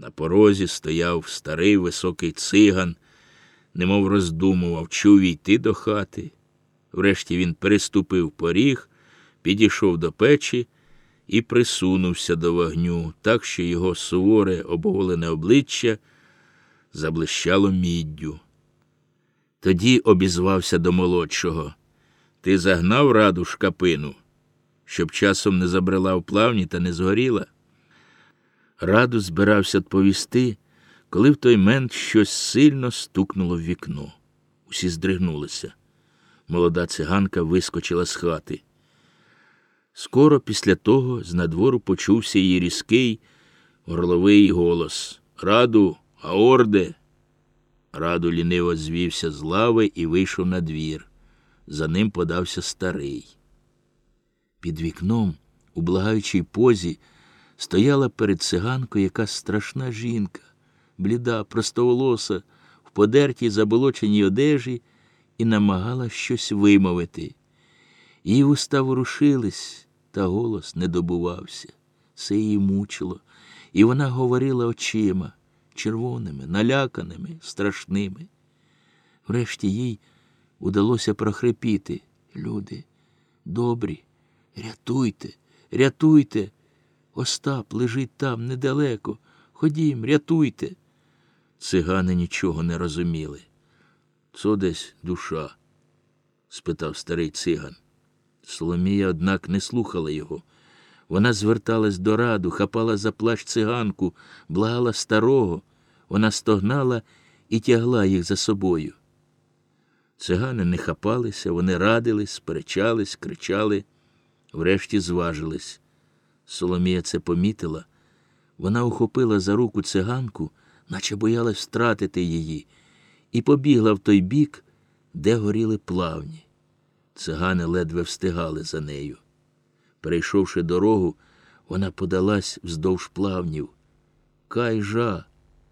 На порозі стояв старий високий циган, немов роздумував, чи увійти до хати. Врешті він переступив поріг, підійшов до печі і присунувся до вогню, так, що його суворе обголене обличчя заблищало міддю. Тоді обізвався до молодшого: «Ти загнав Раду шкапину, щоб часом не забрела в плавні та не згоріла?» Раду збирався відповісти, коли в той мент щось сильно стукнуло в вікно. Усі здригнулися. Молода циганка вискочила з хати. Скоро після того з надвору почувся її різкий, горловий голос: «Раду, а орде?» Раду ліниво звівся з лави і вийшов на двір. За ним подався старий. Під вікном, у благаючій позі, стояла перед циганкою якась страшна жінка, бліда, простоволоса, в подертій заболоченій одежі, і намагала щось вимовити. Її вуста ворушились, та голос не добувався. Все її мучило, і вона говорила очима, червоними, наляканими, страшними. Врешті їй удалося прохрипіти: «Люди добрі, рятуйте, рятуйте! Остап лежить там недалеко. Ходім, рятуйте!» Цигани нічого не розуміли. «Цо десь душа?» – спитав старий циган. Соломія, однак, не слухала його. Вона зверталась до Раду, хапала за плащ циганку, благала старого. Вона стогнала і тягла їх за собою. Цигани не хапалися, вони радились, сперечались, кричали. Врешті зважились. Соломія це помітила. Вона ухопила за руку циганку, наче боялась втратити її, і побігла в той бік, де горіли плавні. Цигани ледве встигали за нею. Перейшовши дорогу, вона подалась вздовж плавнів. «Кайжа!»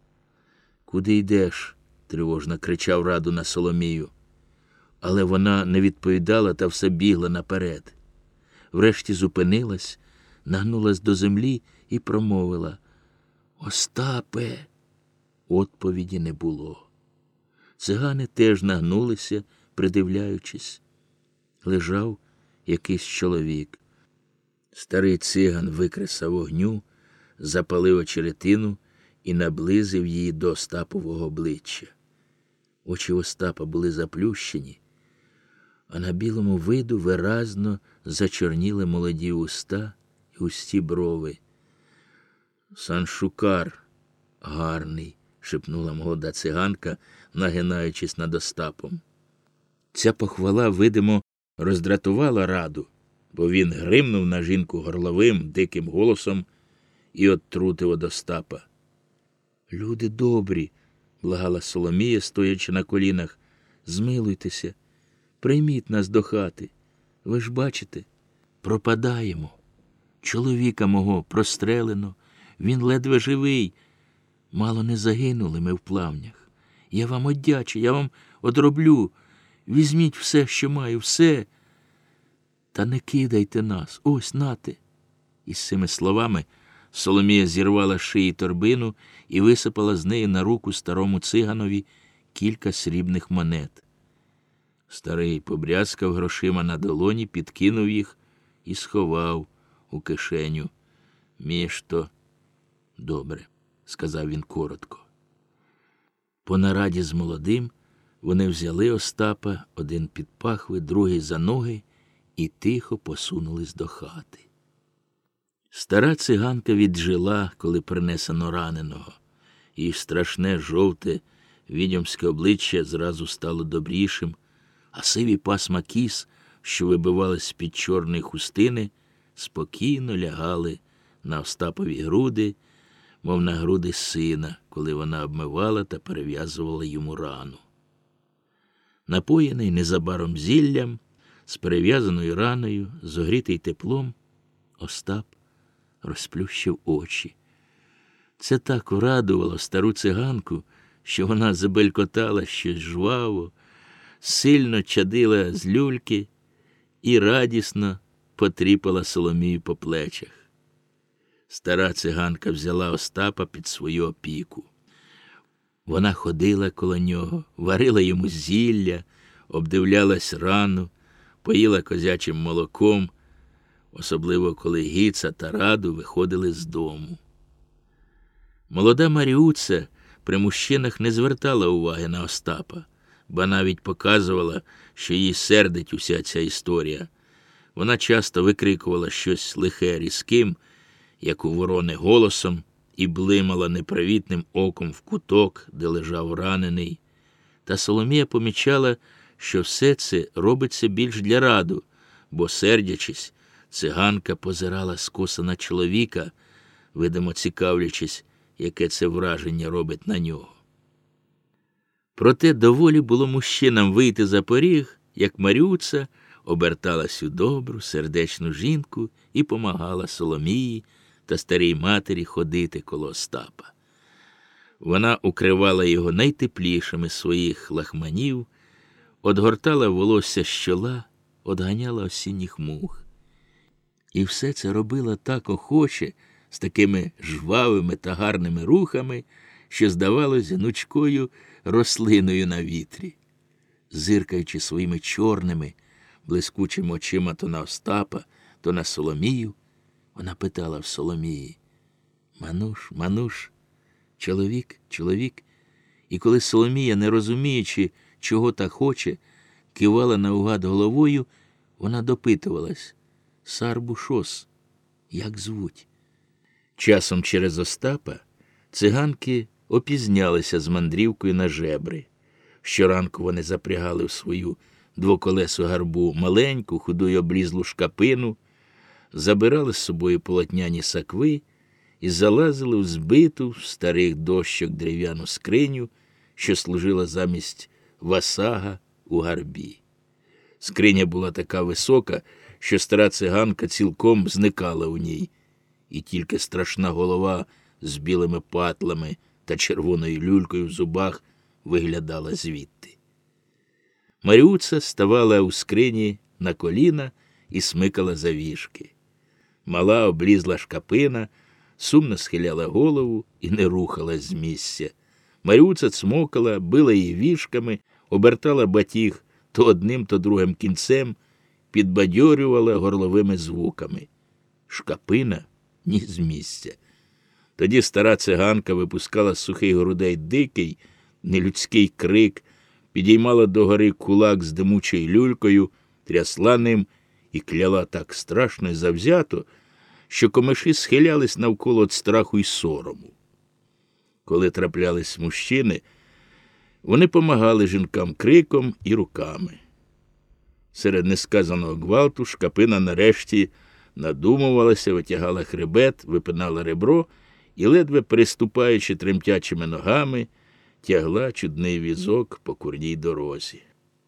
«Куди йдеш?» – тривожно кричав Раду на Соломію. Але вона не відповідала та все бігла наперед. Врешті зупинилась, нагнулась до землі і промовила: «Остапе!» Відповіді не було. Цигани теж нагнулися, придивляючись. Лежав якийсь чоловік. Старий циган викресав вогню, запалив очеретину і наблизив її до Остапового обличчя. Очі Остапа були заплющені, а на білому виду виразно зачорніли молоді уста і густі брови. «Саншукар гарний», – шепнула молода циганка, нагинаючись над Остапом. Ця похвала, видимо, роздратувала Раду, бо він гримнув на жінку горловим, диким голосом і оттрутив од Остапа. «Люди добрі», – благала Соломія, стоячи на колінах, – «змилуйтеся, прийміть нас до хати. Ви ж бачите, пропадаємо. Чоловіка мого прострелено, він ледве живий. Мало не загинули ми в плавнях. Я вам одячу, я вам одроблю. Візьміть все, що маю, все. Та не кидайте нас, ось нате». Із цими словами Соломія зірвала з шиї торбину і висипала з неї на руку старому циганові кілька срібних монет. Старий побрязкав грошима на долоні, підкинув їх і сховав у кишеню. «Мішто добре», – сказав він коротко. По нараді з молодим вони взяли Остапа, один під пахви, другий за ноги, і тихо посунулись до хати. Стара циганка віджила, коли принесено раненого. Її страшне, жовте, відьомське обличчя зразу стало добрішим, а сиві пасма кіс, що вибивались з-під чорної хустини, спокійно лягали на Остапові груди, мов на груди сина, коли вона обмивала та перев'язувала йому рану. Напоєний незабаром зіллям, з перев'язаною раною, зогрітий теплом, Остап розплющив очі. Це так урадувало стару циганку, що вона забелькотала щось жваво, сильно чадила з люльки і радісно потріпала Соломію по плечах. Стара циганка взяла Остапа під свою опіку. Вона ходила коло нього, варила йому зілля, обдивлялась рану, поїла козячим молоком, особливо коли Гіца та Раду виходили з дому. Молода Маріуця при мужчинах не звертала уваги на Остапа, ба навіть показувала, що їй сердить уся ця історія. Вона часто викрикувала щось лихе різким, як у ворони, голосом, і блимала непривітним оком в куток, де лежав ранений. Та Соломія помічала, що все це робиться більш для Раду, бо, сердячись, циганка позирала скоса на чоловіка, видимо цікавлячись, яке це враження робить на нього. Проте доволі було мужчинам вийти за поріг, як Маріуця оберталась у добру, сердечну жінку і помагала Соломії та старій матері ходити коло Остапа. Вона укривала його найтеплішими своїх лахманів, одгортала волосся з чола, одганяла осінніх мух. І все це робила так охоче, з такими жвавими та гарними рухами, що здавалось гнучкою рослиною на вітрі. Зиркаючи своїми чорними, блискучими очима то на Остапа, то на Соломію, вона питала в Соломії: «Мануш, Мануш, чоловік, чоловік?» І коли Соломія, не розуміючи, чого так хоче, кивала наугад головою, вона допитувалась: «Сарбушос, як звуть?» Часом через Остапа циганки опізнялися з мандрівкою на жебри. Щоранку вони запрягали в свою двоколесу гарбу маленьку, худу й облізлу шкапину, забирали з собою полотняні сакви і залазили в збиту в старих дощок дерев'яну скриню, що служила замість васага у гарбі. Скриня була така висока, що стара циганка цілком зникала у ній, і тільки страшна голова з білими патлами та червоною люлькою в зубах виглядала звідти. Маріуця ставала у скрині на коліна і смикала завішки. Мала облізла шкапина сумно схиляла голову і не рухалась з місця. Маріуця цмокала, била її вішками, обертала батіг то одним, то другим кінцем, підбадьорювала горловими звуками. Шкапина ні з місця. Тоді стара циганка випускала з сухих грудей дикий, нелюдський крик, підіймала догори кулак з димучою люлькою, трясла ним і кляла так страшно і завзято, що комиші схилялись навколо від страху й сорому. Коли траплялись мужчини, вони помагали жінкам криком і руками. Серед несказаного гвалту Шкапина нарешті надумувалася, витягала хребет, випинала ребро і, ледве переступаючи тремтячими ногами, тягла чудний візок по курній дорозі.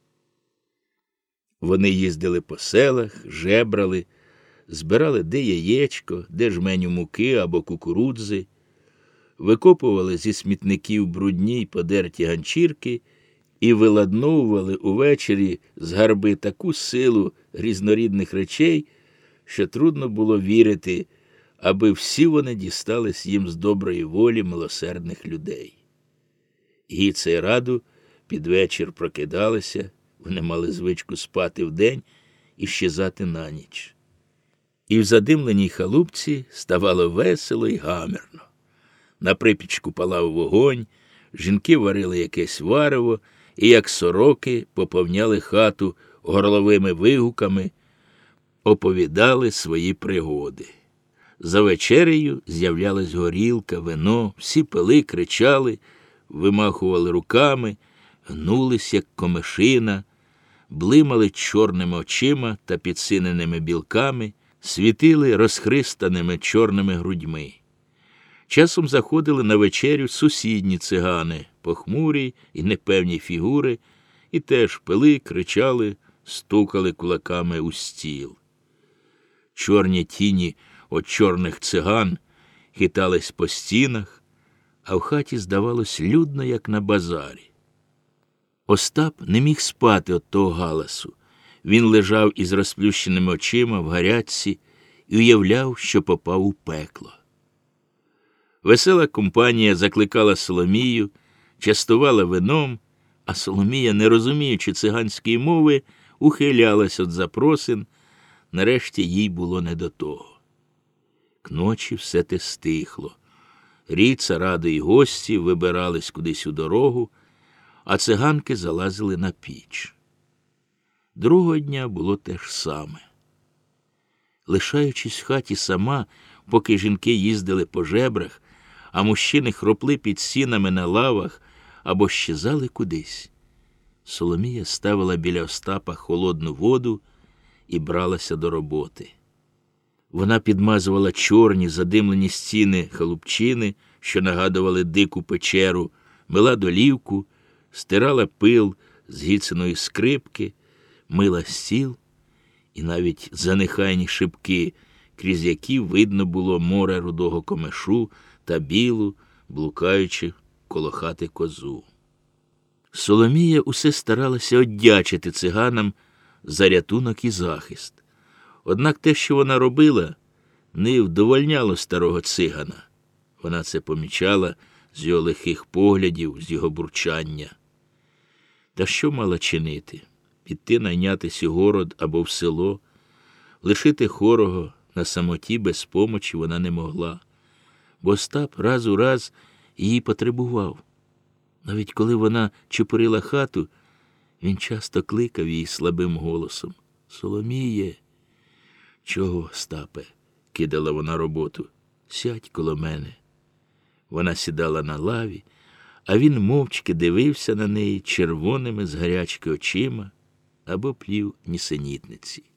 Вони їздили по селах, жебрали, збирали де яєчко, де жменю муки або кукурудзи, викопували зі смітників брудні й подерті ганчірки і виладновували увечері з гарби таку силу різнорідних речей, що трудно було вірити, аби всі вони дістались їм з доброї волі милосердних людей. Гіца й Раду під вечір прокидалися, вони мали звичку спати вдень і щезати на ніч. І в задимленій халупці ставало весело й гамірно. На припічку палав вогонь, жінки варили якесь варево і, як сороки, поповняли хату горловими вигуками, оповідали свої пригоди. За вечерею з'являлась горілка, вино, всі пили, кричали, вимахували руками, гнулись, як комишина, блимали чорними очима та підсиненими білками, світили розхристаними чорними грудьми. Часом заходили на вечерю сусідні цигани, похмурі і непевні фігури, і теж пили, кричали, стукали кулаками у стіл. Чорні тіні от чорних циган хитались по стінах, а в хаті здавалось людно, як на базарі. Остап не міг спати від того галасу. Він лежав із розплющеними очима в гарячці і уявляв, що попав у пекло. Весела компанія закликала Соломію, частувала вином, а Соломія, не розуміючи циганської мови, ухилялась від запросин. Нарешті їй було не до того. К ночі все те стихло. Ріца, Радо й гості вибирались кудись у дорогу, а циганки залазили на піч. Другого дня було те ж саме. Лишаючись в хаті сама, поки жінки їздили по жебрах, а мужчини хропли під сінами на лавах або щезали кудись, Соломія ставила біля Остапа холодну воду і бралася до роботи. Вона підмазувала чорні задимлені стіни халупчини, що нагадували дику печеру, мила долівку, стирала пил з гіциної скрипки, мила стіл, і навіть занехайні шибки, крізь які видно було море рудого комешу та білу, блукаючи коло хати козу. Соломія усе старалася одячити циганам за рятунок і захист. Однак те, що вона робила, не вдовольняло старого цигана. Вона це помічала з його лихих поглядів, з його бурчання. Та що мала чинити? Піти найнятись у город або в село, лишити хорого на самоті без помочі вона не могла, бо Остап раз у раз її потребував. Навіть коли вона чупорила хату, він часто кликав її слабим голосом: «Соломіє!» «Чого, Остапе?» – кидала вона роботу. «Сядь коло мене». Вона сідала на лаві, а він мовчки дивився на неї червоними з гарячки очима або плів нісенітниці.